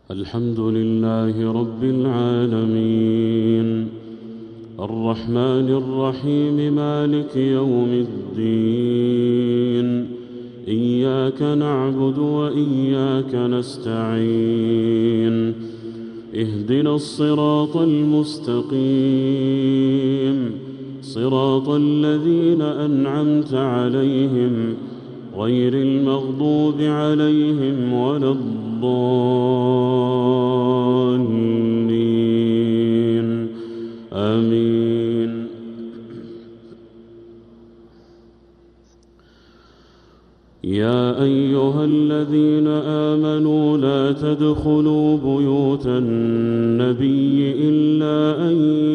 الحمد لله رب العالمين الرحمن الرحيم مالك يوم الدين إياك نعبد وإياك نستعين اهدنا الصراط المستقيم صراط الذين أنعمت عليهم غير المغضوب عليهم ولا الضالين آمين. يا أيها الذين آمنوا لا تدخلوا بيوت النبي إلا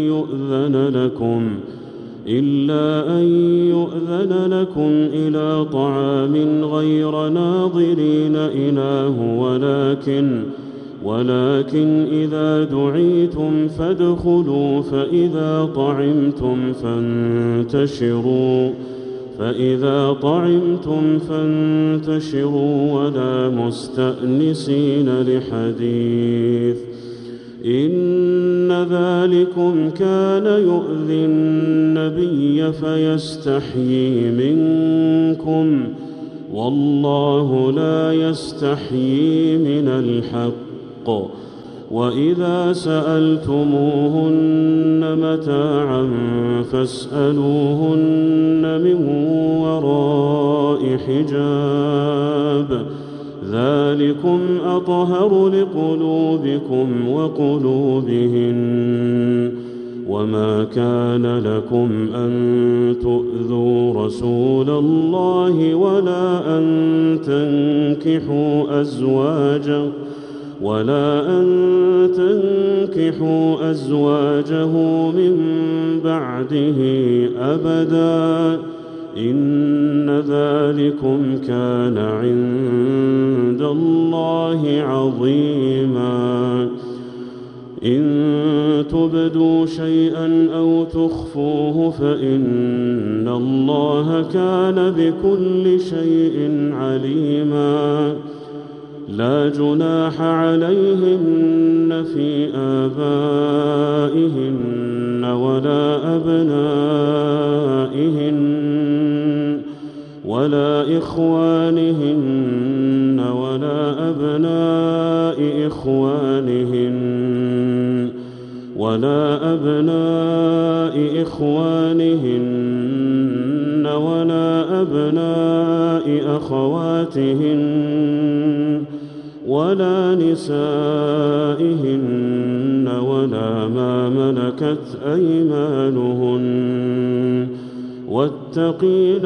أن يؤذن لكم إلى طعام غير ناظرين إناه ولكن إذا دعيتم فادخلوا فإذا طعمتم فانتشروا ولا مستأنسين لحديث إن ذلكم كان يؤذي النبي فيستحيي منكم والله لا يستحيي من الحق. وإذا سألتموهن متاعا فاسألوهن من وراء حجاب ذلكم أطهر لقلوبكم وقلوبهن. وما كان لكم أن تؤذوا رسول الله ولا أن تنكحوا أزواجه من بعده أبدا إن ذلكم كان عند الله عظيما. إن تبدوا شيئا أو تخفوه فإن الله كان بكل شيء عليما. لا جناح عليهن في آبائهن ولا أبنائهن ولا إخوانهن ولا أبناء إخوانهن ولا أبناء أخواتهن ولا نسائهن ولا ما ملكت أيمانهن واتقين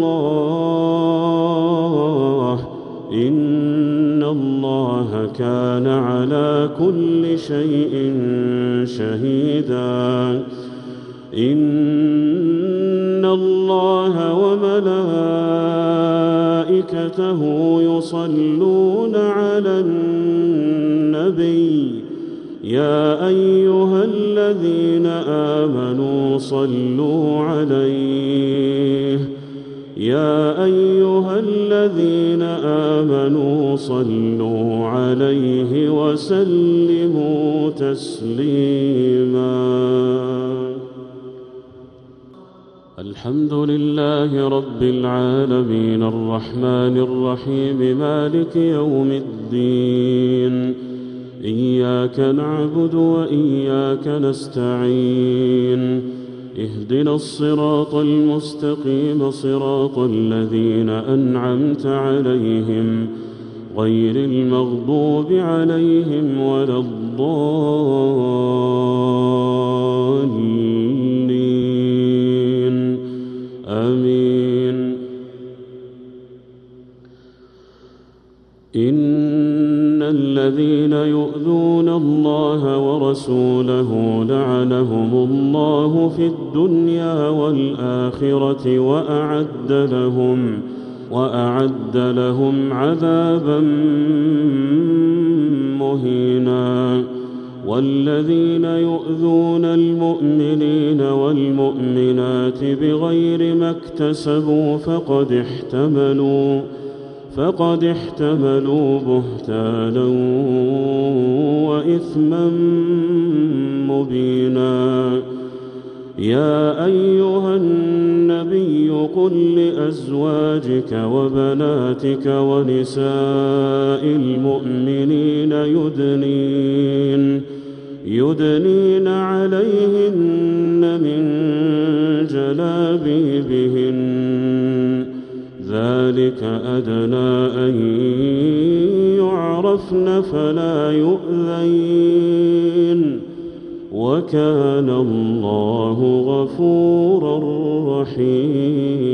الله إن الله كان على كل شيء شهيدا. إن الله وملائكته يصلون على النبي يا أيها الذين آمنوا صلوا عليه وسلموا تسليما. الحمد لله رب العالمين الرحمن الرحيم مالك يوم الدين إياك نعبد وإياك نستعين اهدنا الصراط المستقيم صراط الذين أنعمت عليهم غير المغضوب عليهم ولا الضالين آمين. إن الذين يؤذون الله ورسوله لعنهم الله في الدنيا والآخرة وأعد لهم عذابا مهينا. والذين يؤذون المؤمنين والمؤمنات بغير ما اكتسبوا فقد احتملوا بهتانا وإثما مبينا. يا أيها النبي قل لأزواجك وبناتك ونساء المؤمنين يدنين عليهن من جلابيبهن ذلك أدنى أن يعرفن فلا يؤذين وكان الله غفورا رحيما.